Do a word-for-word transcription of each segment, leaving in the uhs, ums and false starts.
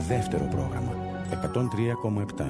δεύτερο πρόγραμμα εκατόν τρία κόμμα επτά.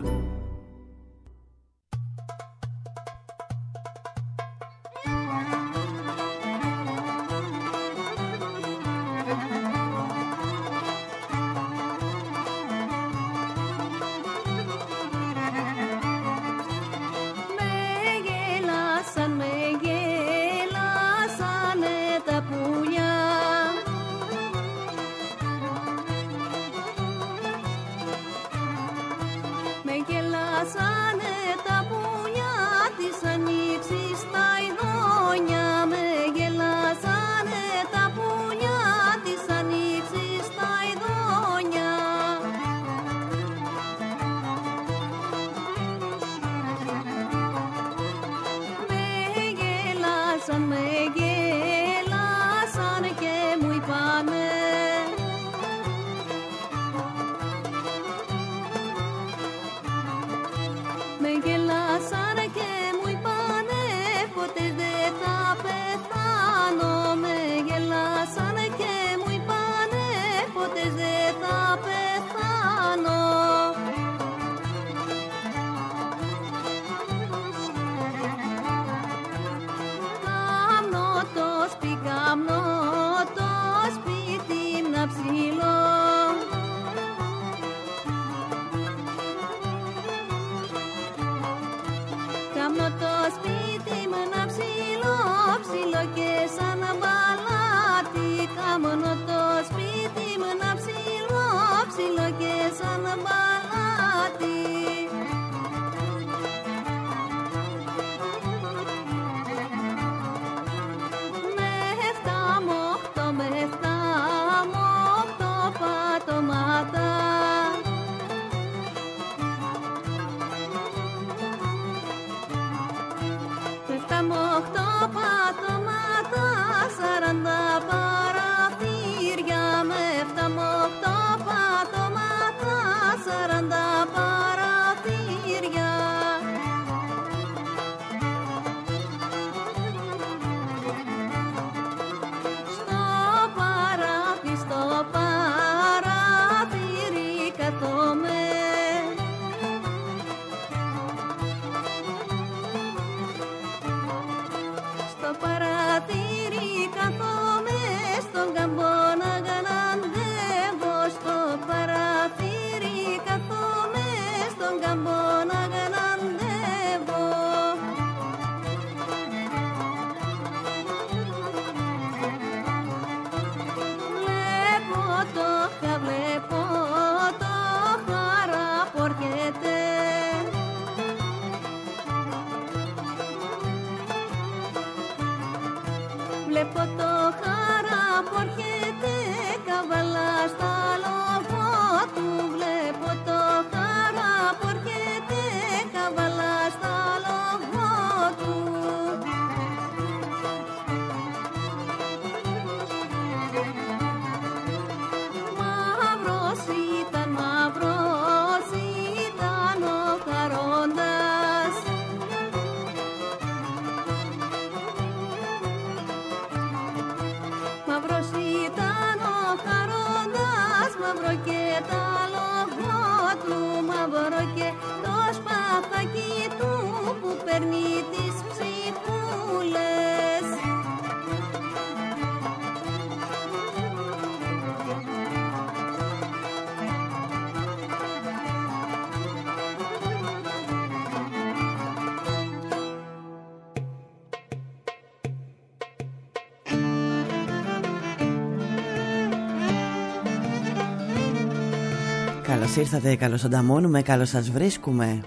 Καλώς ήρθατε, καλώς ανταμώνουμε, καλώς σας βρίσκουμε.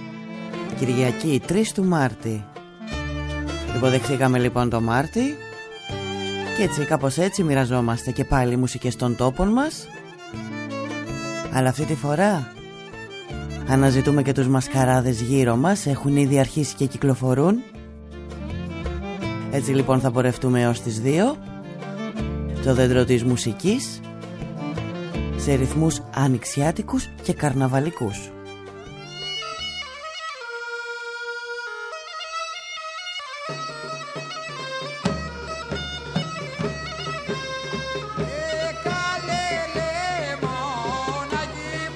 Κυριακή τρεις του Μάρτη. Υποδεχθήκαμε λοιπόν το Μάρτη και έτσι κάπως έτσι μοιραζόμαστε και πάλι μουσικές των τόπων μας. Αλλά αυτή τη φορά αναζητούμε και τους μασκαράδες γύρω μας. Έχουν ήδη αρχίσει και κυκλοφορούν. Έτσι λοιπόν θα πορευτούμε έως τις δύο. Το δέντρο της μουσικής σε ρυθμούς ανοιξιάτικους και καρναβαλικούς. Καλέ, λε, μοναγή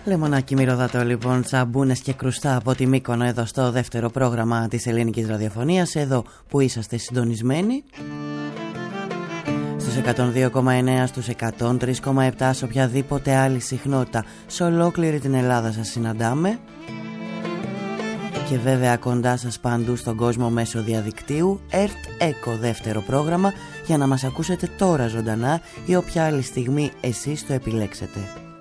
Λεμονάκι μυρωδάτο λοιπόν, τσαμπούνες και κρουστά από τη Μύκονο εδώ στο δεύτερο πρόγραμμα της ελληνικής ραδιοφωνίας, εδώ που είσαστε συντονισμένοι στους εκατόν δύο κόμμα εννέα, στους εκατόν τρία κόμμα επτά, σε οποιαδήποτε άλλη συχνότητα σε ολόκληρη την Ελλάδα σας συναντάμε, και βέβαια κοντά σας παντού στον κόσμο μέσω διαδικτύου. ΕΡΤ ΕΚΟ δεύτερο πρόγραμμα, για να μας ακούσετε τώρα ζωντανά ή όποια άλλη στιγμή εσείς το επιλέξετε.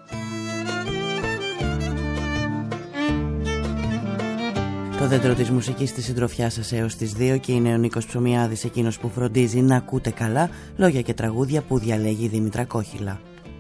Το δέντρο της μουσικής στη συντροφιά σας έως τις δύο, και είναι ο Νίκος Ψωμιάδης, εκείνος που φροντίζει να ακούτε καλά λόγια και τραγούδια που διαλέγει η Δήμητρα Κόχυλα.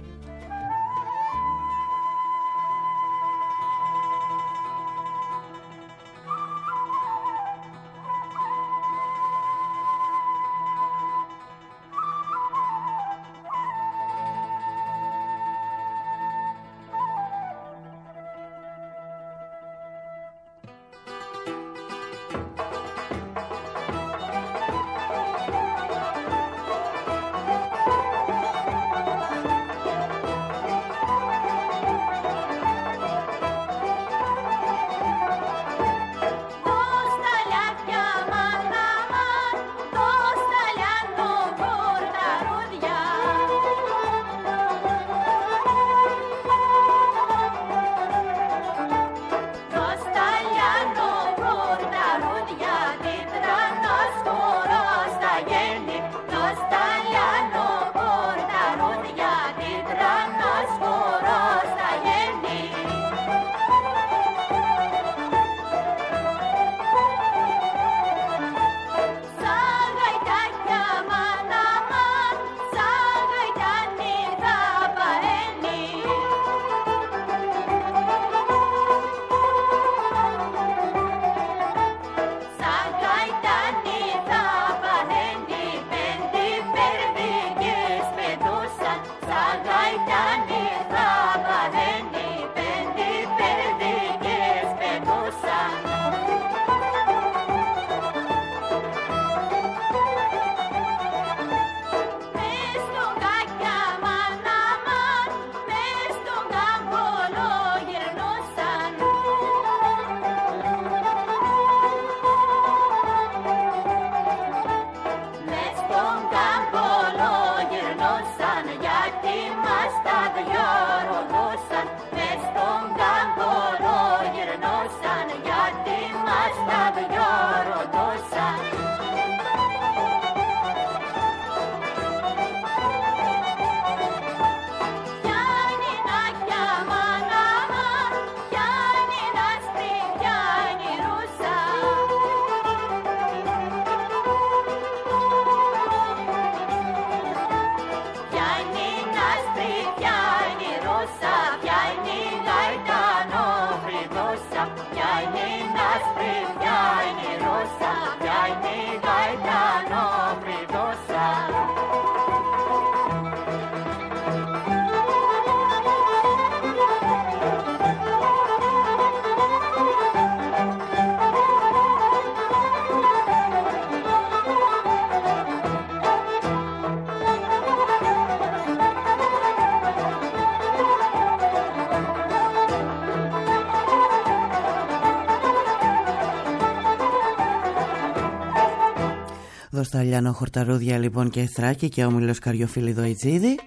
Δοσταλιάνο Χορταρούδια λοιπόν και Θράκη και Όμιλος Καριοφίλιδο-Ιτζίδη,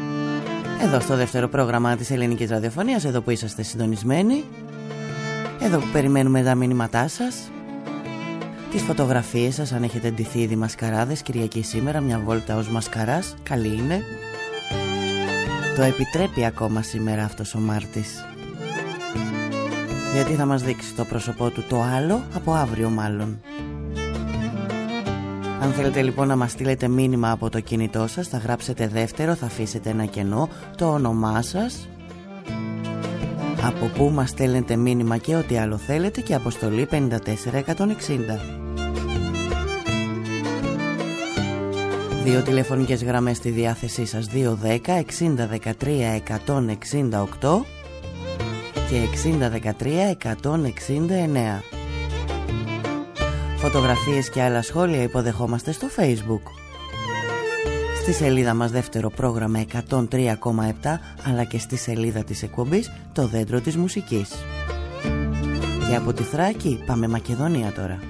εδώ στο δεύτερο πρόγραμμα της ελληνικής ραδιοφωνίας, εδώ που είσαστε συντονισμένοι, εδώ που περιμένουμε τα μηνύματά σας, τις φωτογραφίες σας, αν έχετε ντυθεί ήδη μασκαράδες. Κυριακή σήμερα, μια βόλτα ως μασκαράς, καλή είναι. Το επιτρέπει ακόμα σήμερα αυτός ο Μάρτης, γιατί θα μας δείξει το πρόσωπό του το άλλο από αύριο μάλλον. Αν θέλετε λοιπόν να μας στείλετε μήνυμα από το κινητό σας, θα γράψετε δεύτερο, θα αφήσετε ένα κενό, το όνομά σας, από πού μας στέλνετε μήνυμα και ό,τι άλλο θέλετε, και αποστολή πέντε τέσσερα εκατόν εξήντα. Δύο τηλεφωνικές γραμμές στη διάθεσή σας, δύο δέκα εξήντα δεκατρία εκατόν εξήντα οκτώ και εξήντα δεκατρία εκατόν εξήντα εννέα. Φωτογραφίες και άλλα σχόλια υποδεχόμαστε στο Facebook. στη σελίδα μας δεύτερο πρόγραμμα εκατόν τρία κόμμα επτά, αλλά και στη σελίδα της εκπομπής Το Δέντρο της Μουσικής. Και από τη Θράκη πάμε Μακεδονία τώρα.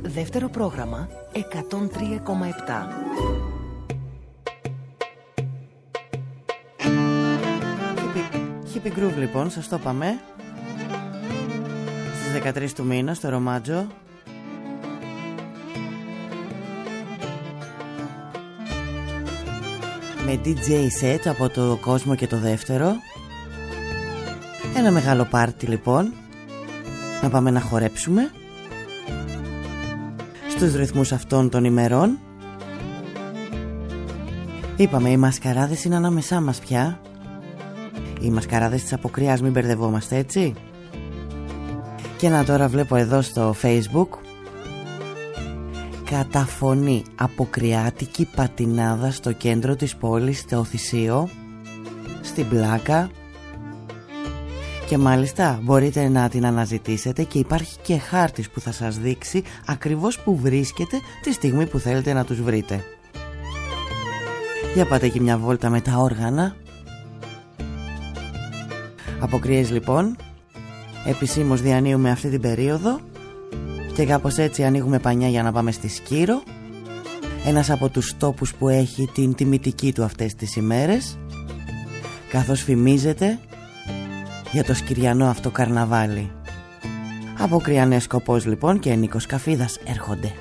Δεύτερο πρόγραμμα εκατόν τρία κόμμα επτά. Hippie Groove λοιπόν, σας το είπαμε. Στις δεκατρείς του μήνα στο Ρομάτζο. Με ντι τζέι sets από το κόσμο και το δεύτερο. Ένα μεγάλο πάρτι λοιπόν. Να πάμε να χορέψουμε στους ρυθμούς αυτών των ημερών. Είπαμε, οι μασκαράδες είναι ανάμεσά μας πια. Οι μασκαράδες της αποκριάς, μην μπερδευόμαστε, έτσι. Και να τώρα βλέπω εδώ στο Facebook καταφωνή αποκριάτικη πατινάδα στο κέντρο της πόλης, στο Οθυσείο, στην Πλάκα. Και μάλιστα μπορείτε να την αναζητήσετε και υπάρχει και χάρτης που θα σας δείξει ακριβώς που βρίσκεται τη στιγμή που θέλετε να τους βρείτε. Για πάτε εκεί μια βόλτα με τα όργανα. Αποκριές λοιπόν, επισήμως διανύουμε αυτή την περίοδο και κάπως έτσι ανοίγουμε πανιά για να πάμε στη Σκύρο, ένας από τους τόπους που έχει την τιμητική του αυτές τις ημέρες, καθώς φημίζεται για το σκυριανό αυτό καρναβάλι. Αποκριανές Σκοπός λοιπόν και Νίκος Καφίδας έρχονται.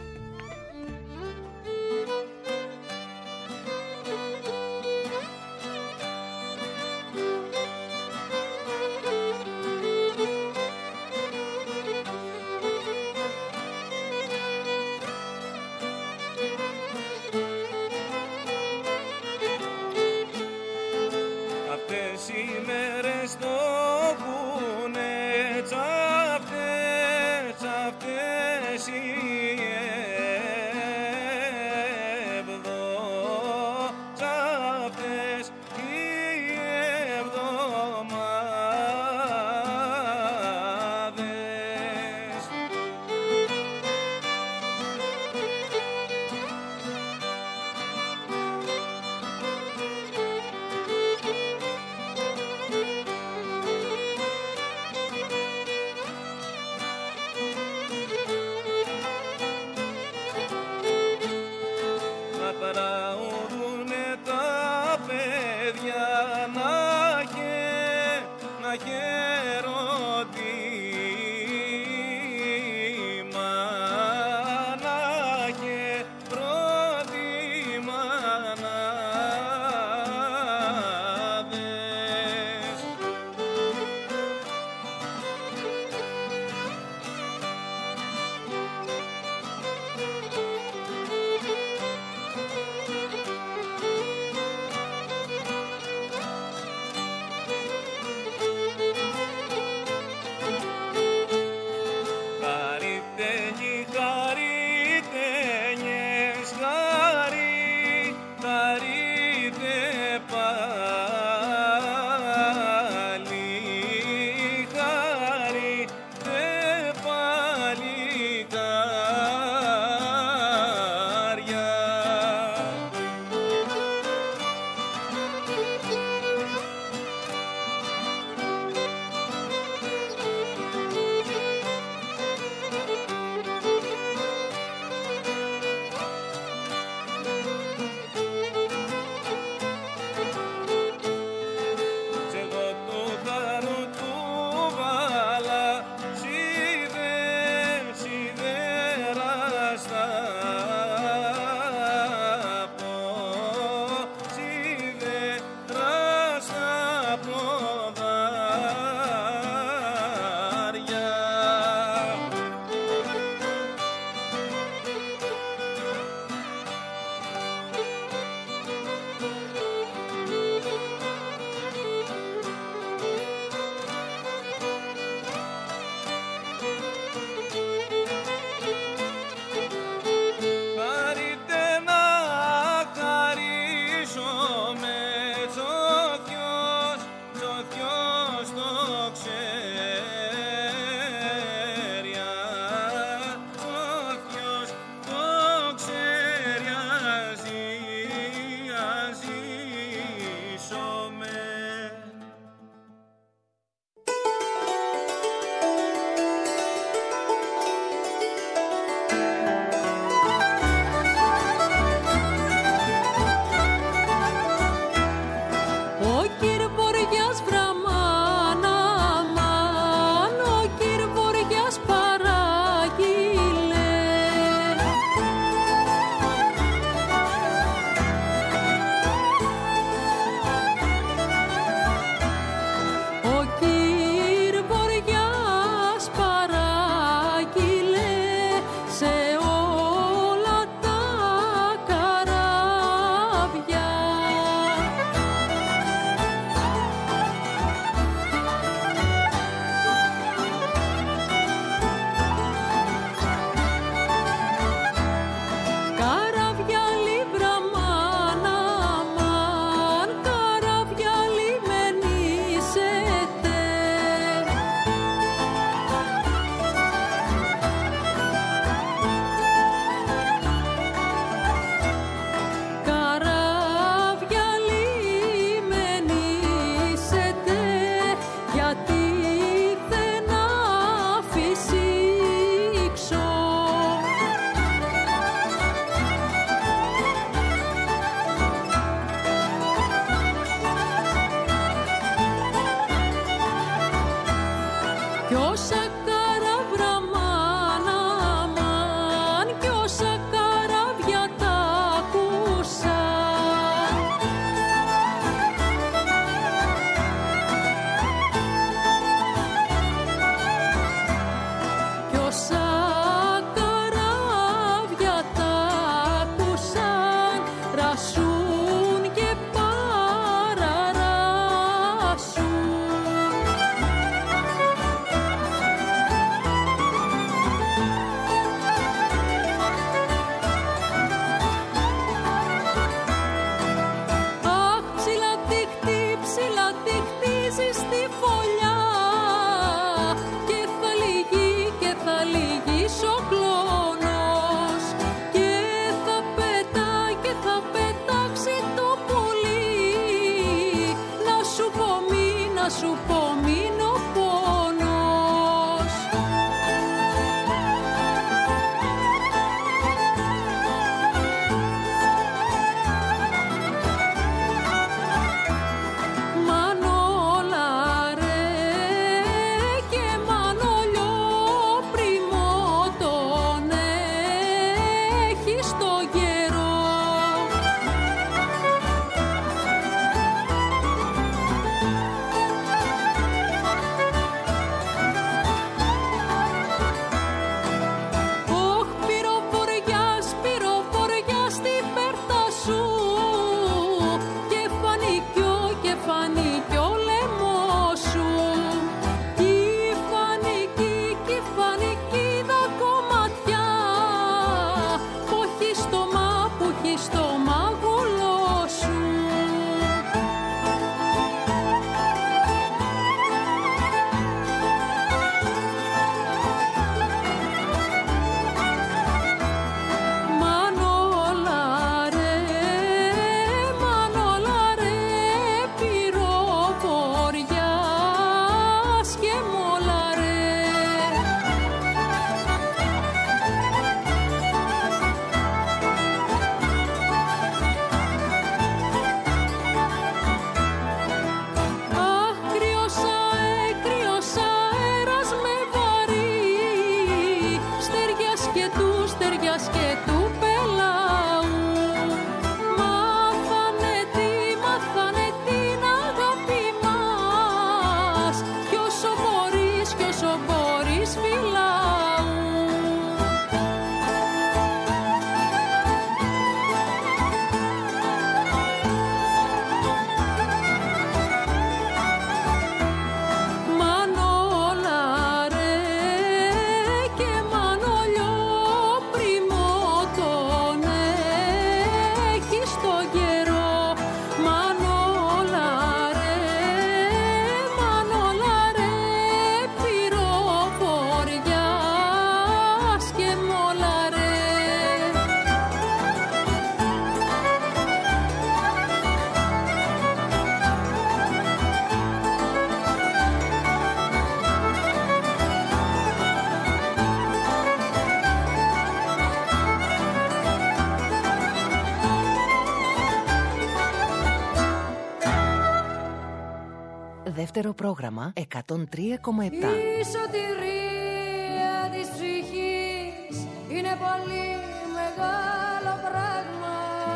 Δεύτερο πρόγραμμα εκατόν τρία κόμμα επτά. Η σωτηρία της ψυχής είναι πολύ μεγάλο πράγμα.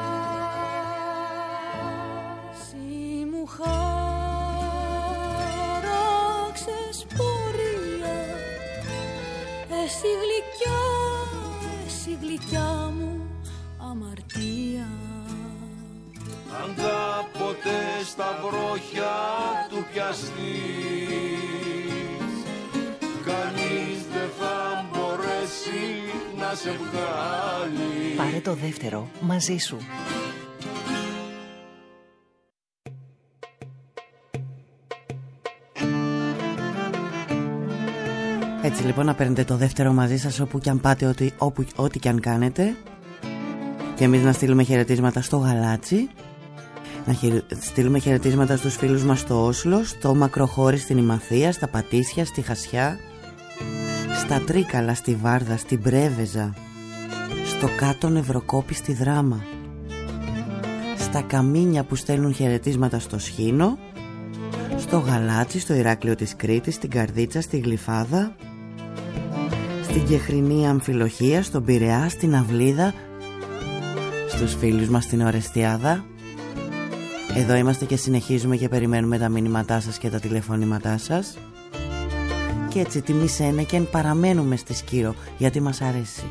Συ μου χάραξες πορεία, εσύ γλυκιά, εσύ γλυκιά μου αμαρτία. Αν κάποτε στα βρόχια του πιαστείς, κανείς δεν θα μπορέσει να σε βγάλει. Πάρε το δεύτερο μαζί σου. Έτσι λοιπόν, να παίρνετε το δεύτερο μαζί σας όπου κι αν πάτε, ό,τι, όπου, ό,τι κι αν κάνετε. Και εμείς να στείλουμε χαιρετίσματα στο Γαλάτσι, να χαιρε... στείλουμε χαιρετίσματα στους φίλους μας στο Όσλο, στο Μακροχώρι στην Ημαθία, στα Πατήσια, στη Χασιά, στα Τρίκαλα, στη Βάρδα, στην Πρέβεζα, στο Κάτω Νευροκόπη στη Δράμα, στα Καμίνια που στέλνουν χαιρετίσματα στο Σχήνο, στο Γαλάτσι, στο Ηράκλειο της Κρήτης, στην Καρδίτσα, στη Γλυφάδα, στην Κεχρινή Αμφιλοχία, στον Πειραιά, στην Αυλίδα, στους φίλους μας στην Ορεστιάδα. Εδώ είμαστε και συνεχίζουμε και περιμένουμε τα μηνύματά σας και τα τηλεφωνήματά σας. Και έτσι τιμή Σένεκεν παραμένουμε στη Σκύρο, γιατί μας αρέσει.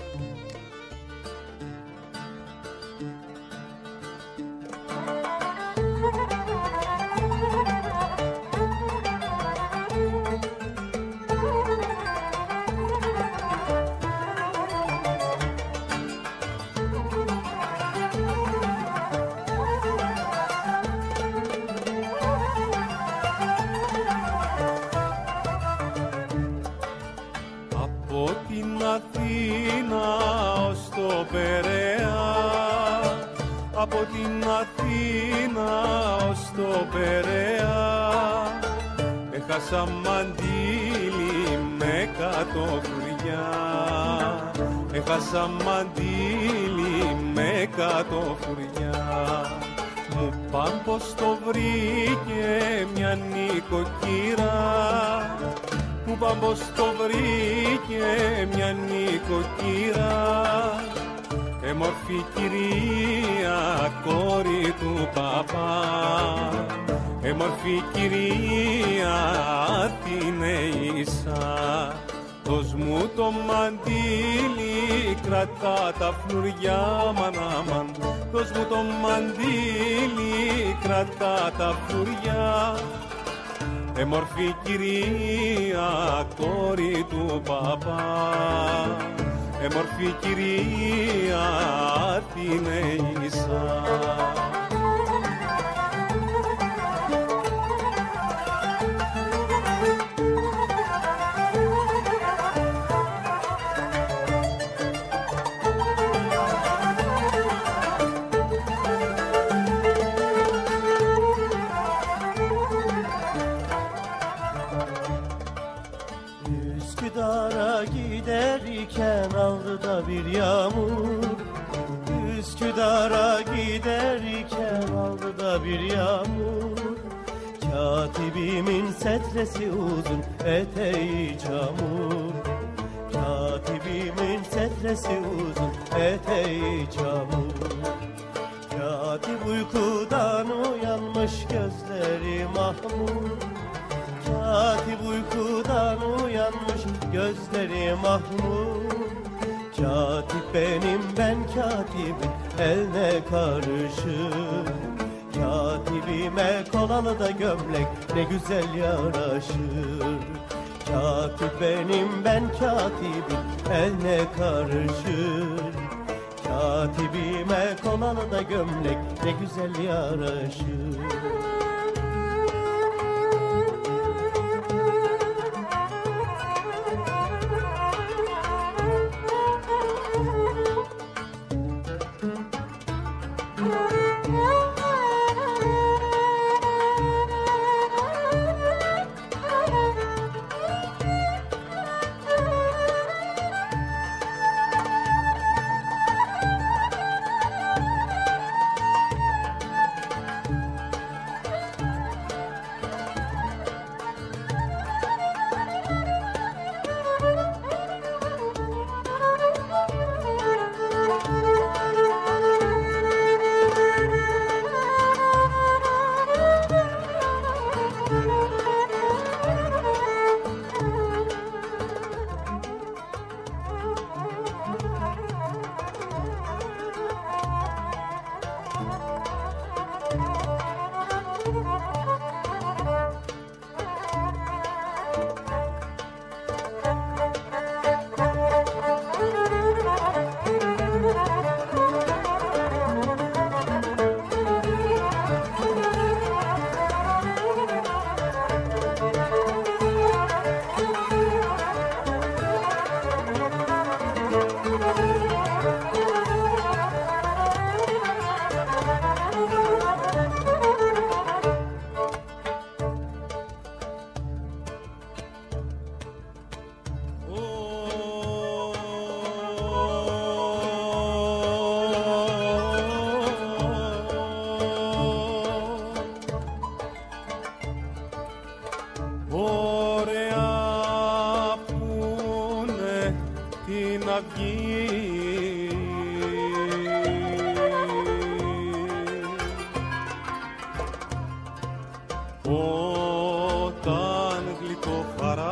Εμορφή κυρία, κόρη του παπά, εμορφή κυρία, Αθηναίησα. Bir yağmur Üsküdar'a giderken aldı da bir yağmur. Katibimin setresi uzun, eteği çamur. Katibimin setresi uzun, eteği çamur. Katip uykudan uyanmış, gözleri mahmur. Katip uykudan uyanmış, gözleri mahmur. Katip benim, ben katibim, eline karışır. Katibime kolalı da gömlek ne güzel yaraşır. Katip benim, ben katibim, eline karışır. Katibime kolalı da gömlek ne güzel yaraşır. ωραία πούνε την αυγή. Όταν γλυκοχαράζει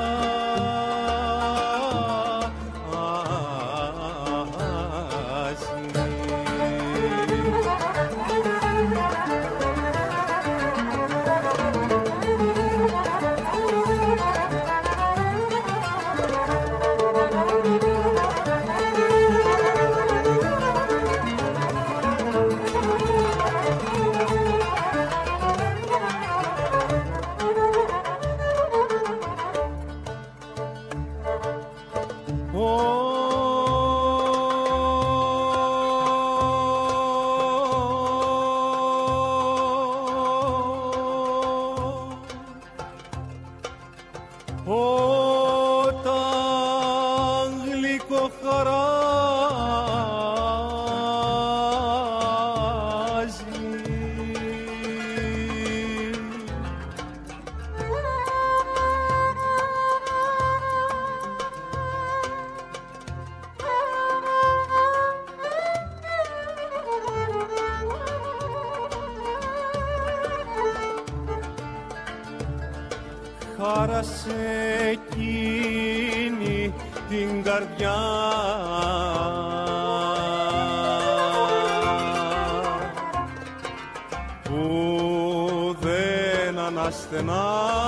χάρασε εκείνη την καρδιά που δεν αναστενάζει.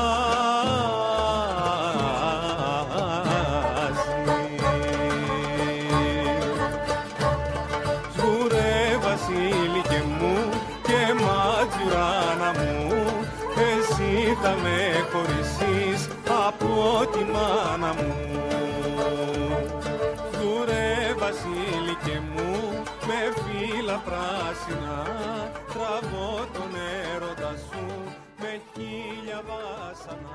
Σγουρέ βασίλικε μου και ματζουράνα μου, εσύ θα με χωρίσεις από τη μάνα μου. Σγουρέ βασίλικε μου με φύλλα πράσινα, τραβώ τον έρωτα σου με χίλια βάσανα.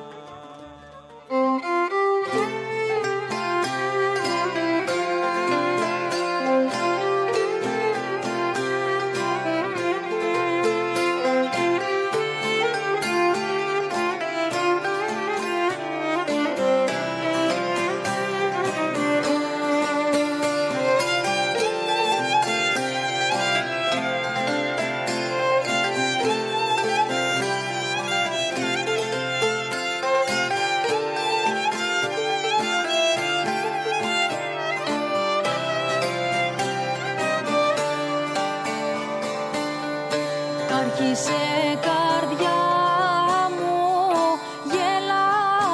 Άρχισε καρδιά μου γέλα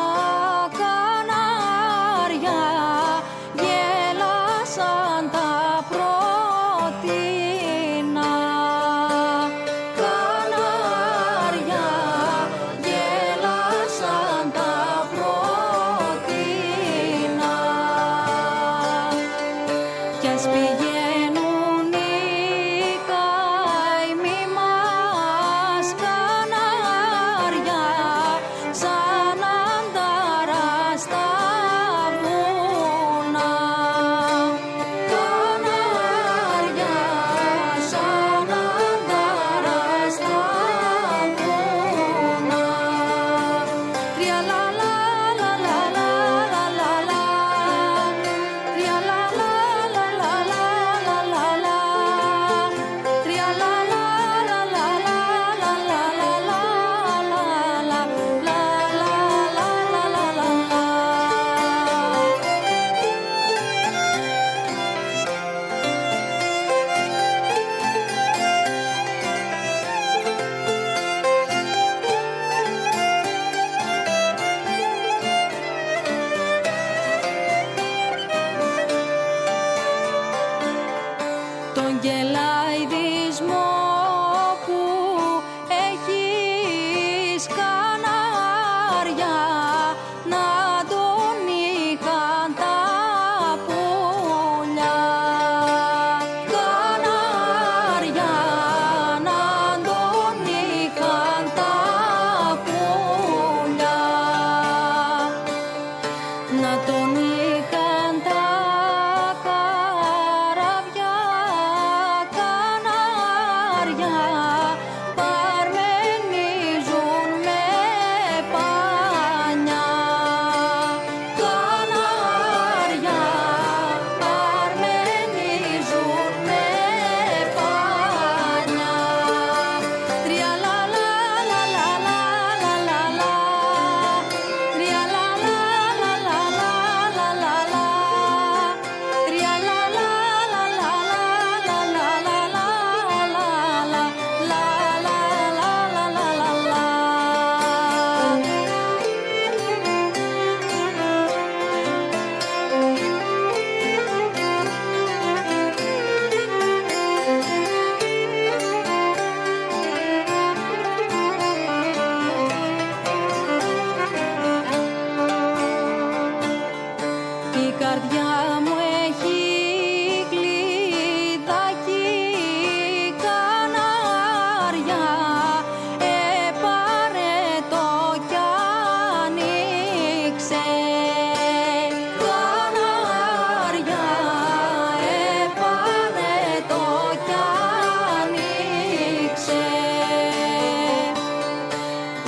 κανάρια, γέλασαν τα πρωτινά κανάρια, γέλασαν τα πρωτινά κι ας πηγαίνουν οι καημοί μας κανάρια σαν αντάρα στα βουνά, κανάρια σαν αντάρα στα βουνά. Τριαλαλα λα λα λα λα λα, τριαλαλα λα λα λα.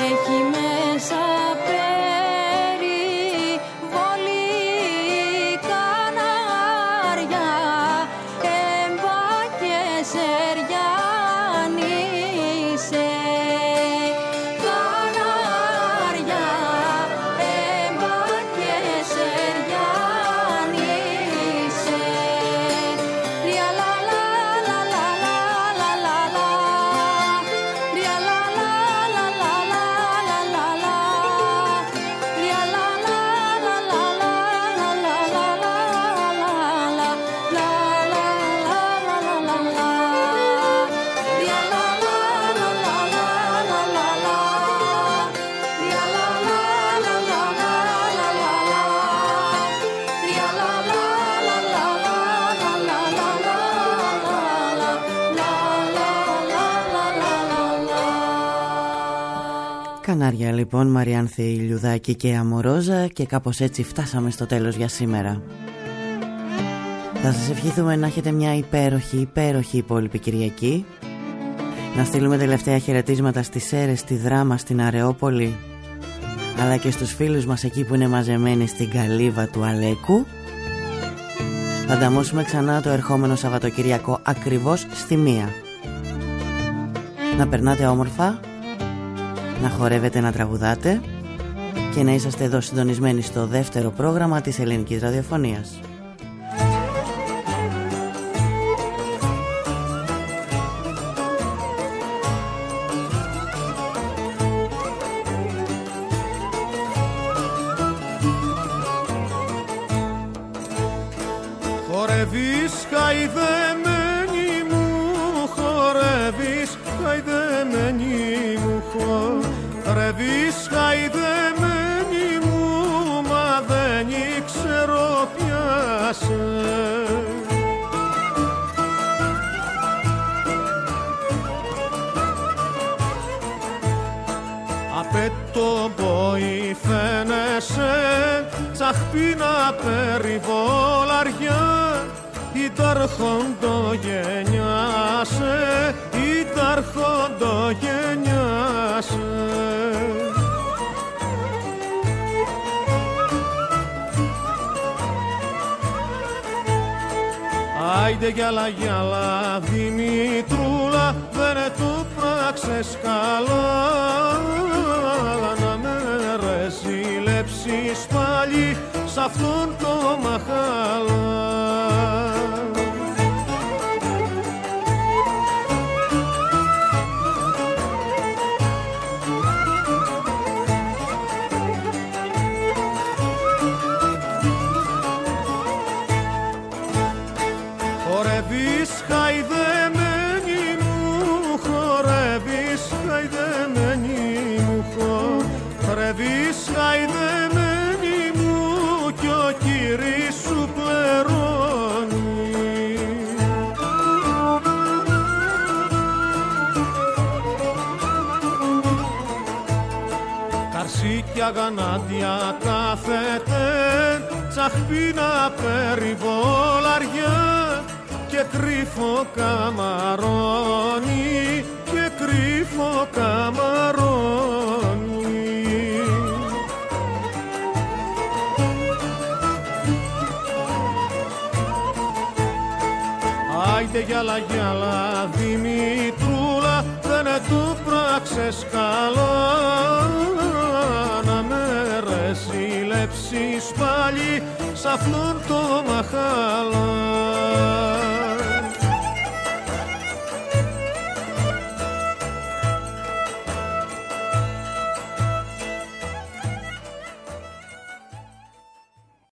έχει μέσα περιβολή κανάρια, έμπα και σεριάνισε. Κανάρια, έμπα και σεριάνισε. Ρια λα λα λα λα λα λα λα λα. Ρια λα λα λα λα λα λα λα λα. Ρια λα λα λα λα λα λα λα λα λα λα λα. Λα λα λα λα λα λα. Ρια λα λα λα λα λα λα λα λα. Ρια λα λα λα λα λα λα λα λα. Ρια λα λα λα λα λα λα λα λα λα. Λα λα λα λα λα. Κανάρια λοιπόν, Μαριάνθη Ηλιουδάκη και Αμορόζα, και κάπως έτσι φτάσαμε στο τέλος για σήμερα. Θα σας ευχηθούμε να έχετε μια υπέροχη, υπέροχη υπόλοιπη Κυριακή. Να στείλουμε τελευταία χαιρετίσματα στις Σέρρες, στη Δράμα, στην Αρεόπολη, αλλά και στους φίλους μας εκεί που είναι μαζεμένοι στην Καλύβα του Αλέκου. Θα ανταμώσουμε ξανά το ερχόμενο Σαββατοκυριακό ακριβώς στη μία. Να περνάτε όμορφα, να χορεύετε, να τραγουδάτε και να είσαστε εδώ συντονισμένοι στο δεύτερο πρόγραμμα της ελληνικής ραδιοφωνίας. Χορεύεις χαϊδεμένη μου, χορεύεις χαϊδεμένη μου, χορεύεις χαϊδεμένη μου, μα δεν ξέρω πιάσε. Απέτω πόη φαίνεσαι, τσαχπίνα περιβολαριά, ήταρχοντογενιάσε, ήταρχοντογενιάσε. Άιντε γυαλά γυαλά Δημητρούλα, δεν του πράξες καλά, να με ρεζιλέψεις πάλι σ' αυτόν το μαχαλά. Χορεύεις χαϊδεμένη μου, χορεύεις χαϊδεμένη μου, χορεύεις χαϊδεμένη μου, κι ο Κύρις σου πληρώνει. Καρσίκια γανάτια κάθεται, τσαχπίνα περιβολαριά, και κρύφο καμαρώνει, και κρύφο καμαρώνει. Άιντε γυαλά γυαλά Δημητρούλα, δεν του πράξες καλά, να με ρεζιλέψεις πάλι σ' αυτόν το μαχαλά.